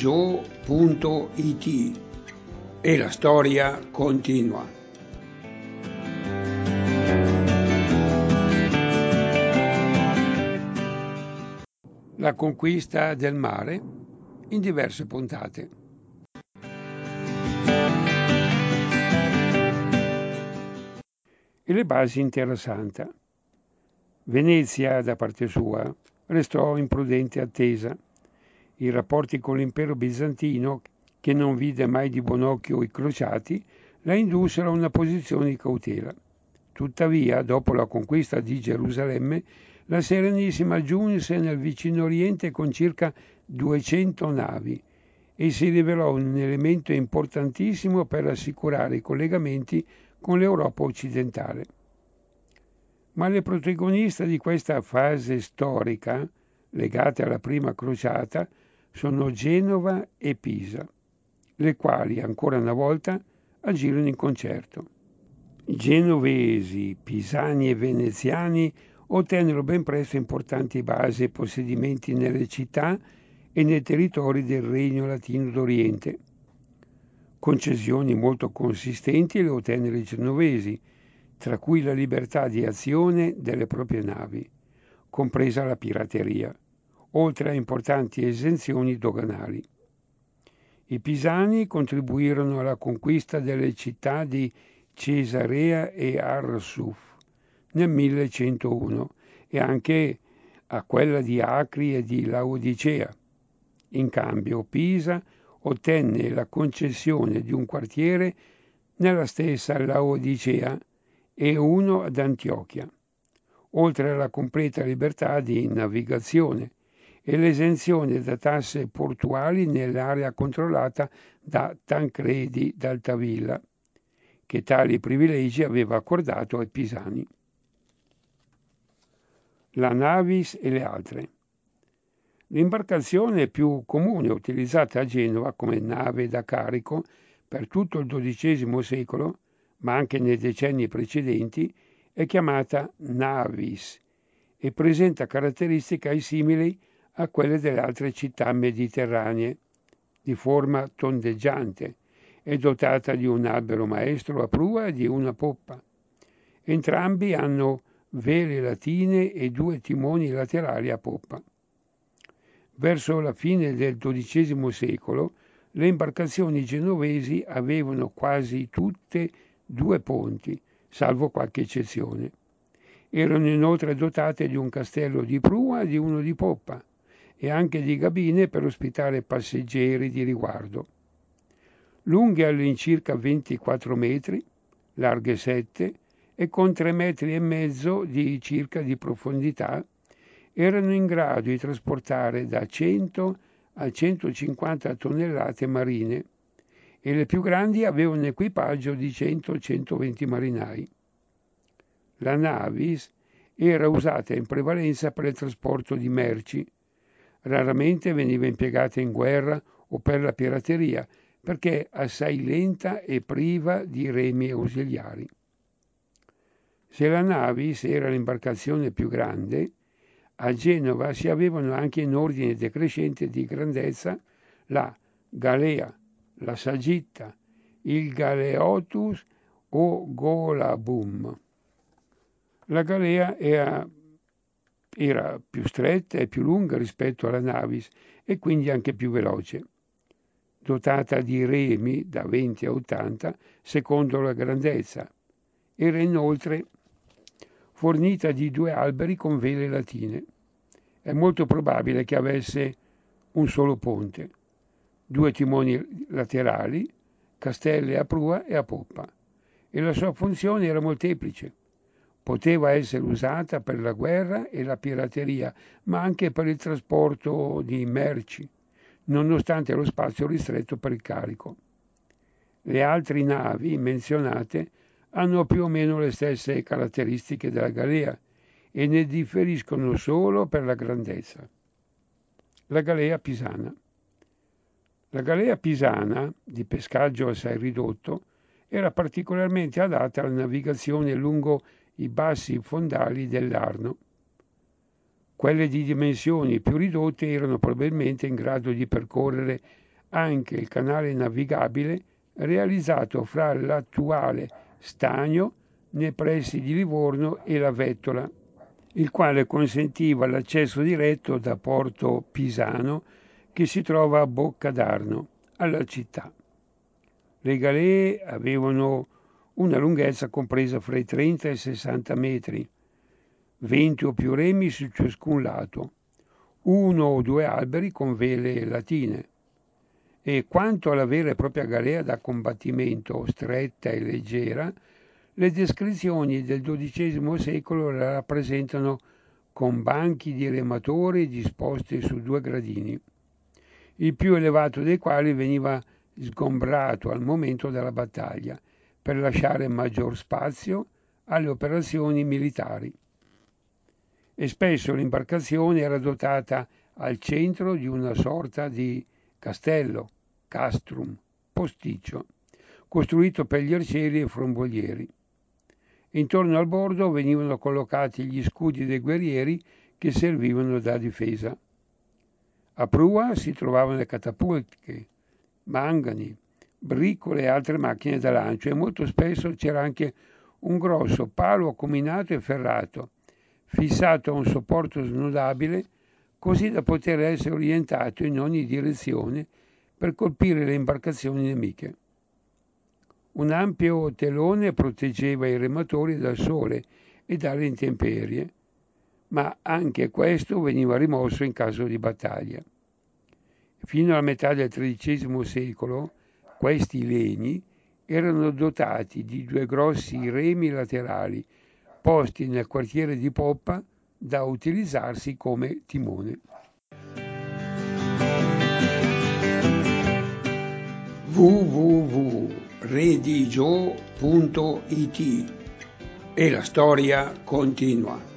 Gio.it e la storia continua. La conquista del mare in diverse puntate. E le basi in Terra Santa. Venezia, da parte sua, restò in prudente attesa. I rapporti con l'impero bizantino, che non vide mai di buon occhio i crociati, la indussero a una posizione di cautela. Tuttavia, dopo la conquista di Gerusalemme, la Serenissima giunse nel vicino Oriente con circa 200 navi e si rivelò un elemento importantissimo per assicurare i collegamenti con l'Europa occidentale. Ma le protagoniste di questa fase storica, legate alla prima crociata, sono Genova e Pisa, le quali ancora una volta agirono in concerto. Genovesi, pisani e veneziani ottennero ben presto importanti basi e possedimenti nelle città e nei territori del Regno Latino d'Oriente. Concessioni molto consistenti le ottennero i genovesi, tra cui la libertà di azione delle proprie navi, compresa la pirateria, oltre a importanti esenzioni doganali. I pisani contribuirono alla conquista delle città di Cesarea e Arsuf nel 1101 e anche a quella di Acri e di Laodicea. In cambio, Pisa ottenne la concessione di un quartiere nella stessa Laodicea e uno ad Antiochia, oltre alla completa libertà di navigazione e l'esenzione da tasse portuali nell'area controllata da Tancredi d'Altavilla, che tali privilegi aveva accordato ai pisani. La navis e le altre. L'imbarcazione più comune utilizzata a Genova come nave da carico per tutto il XII secolo, ma anche nei decenni precedenti, è chiamata navis e presenta caratteristiche simili a quelle delle altre città mediterranee, di forma tondeggiante e dotata di un albero maestro a prua e di una poppa. Entrambi hanno vele latine e 2 timoni laterali a poppa. Verso la fine del XII secolo le imbarcazioni genovesi avevano quasi tutte 2 ponti, salvo qualche eccezione. Erano inoltre dotate di un castello di prua e di uno di poppa e anche di cabine per ospitare passeggeri di riguardo. Lunghe all'incirca 24 metri, larghe 7 e con 3,5 metri di circa di profondità, erano in grado di trasportare da 100 a 150 tonnellate marine e le più grandi avevano un equipaggio di 100-120 marinai. La navis era usata in prevalenza per il trasporto di merci. Raramente veniva impiegata in guerra o per la pirateria, perché assai lenta e priva di remi ausiliari. Se la navis era l'imbarcazione più grande, a Genova si avevano anche in ordine decrescente di grandezza la galea, la sagitta, il galeotus o golabum. La galea era più stretta e più lunga rispetto alla navis e quindi anche più veloce, dotata di remi da 20 a 80 secondo la grandezza. Era inoltre fornita di 2 alberi con vele latine. È molto probabile che avesse un solo ponte, 2 timoni laterali, castelle a prua e a poppa, e la sua funzione era molteplice. Poteva essere usata per la guerra e la pirateria, ma anche per il trasporto di merci, nonostante lo spazio ristretto per il carico. Le altre navi menzionate hanno più o meno le stesse caratteristiche della galea e ne differiscono solo per la grandezza. La galea pisana. La galea pisana, di pescaggio assai ridotto, era particolarmente adatta alla navigazione lungo i bassi fondali dell'Arno. Quelle di dimensioni più ridotte erano probabilmente in grado di percorrere anche il canale navigabile realizzato fra l'attuale Stagno nei pressi di Livorno e la Vettola, il quale consentiva l'accesso diretto da Porto Pisano, che si trova a Bocca d'Arno, alla città. Le galee avevano una lunghezza compresa fra i 30 e i 60 metri, 20 o più remi su ciascun lato, uno o due alberi con vele latine. E quanto alla vera e propria galea da combattimento, stretta e leggera, le descrizioni del XII secolo la rappresentano con banchi di rematori disposti su due gradini, il più elevato dei quali veniva sgombrato al momento della battaglia per lasciare maggior spazio alle operazioni militari. E spesso l'imbarcazione era dotata al centro di una sorta di castello, castrum, posticcio, costruito per gli arcieri e frombolieri. Intorno al bordo venivano collocati gli scudi dei guerrieri che servivano da difesa. A prua si trovavano le catapulte, mangani, briccole e altre macchine da lancio, e molto spesso c'era anche un grosso palo acuminato e ferrato, fissato a un supporto snodabile, così da poter essere orientato in ogni direzione per colpire le imbarcazioni nemiche. Un ampio telone proteggeva i rematori dal sole e dalle intemperie, ma anche questo veniva rimosso in caso di battaglia. Fino alla metà del XIII secolo questi legni erano dotati di due grossi remi laterali posti nel quartiere di poppa da utilizzarsi come timone. www.redigio.it e la storia continua.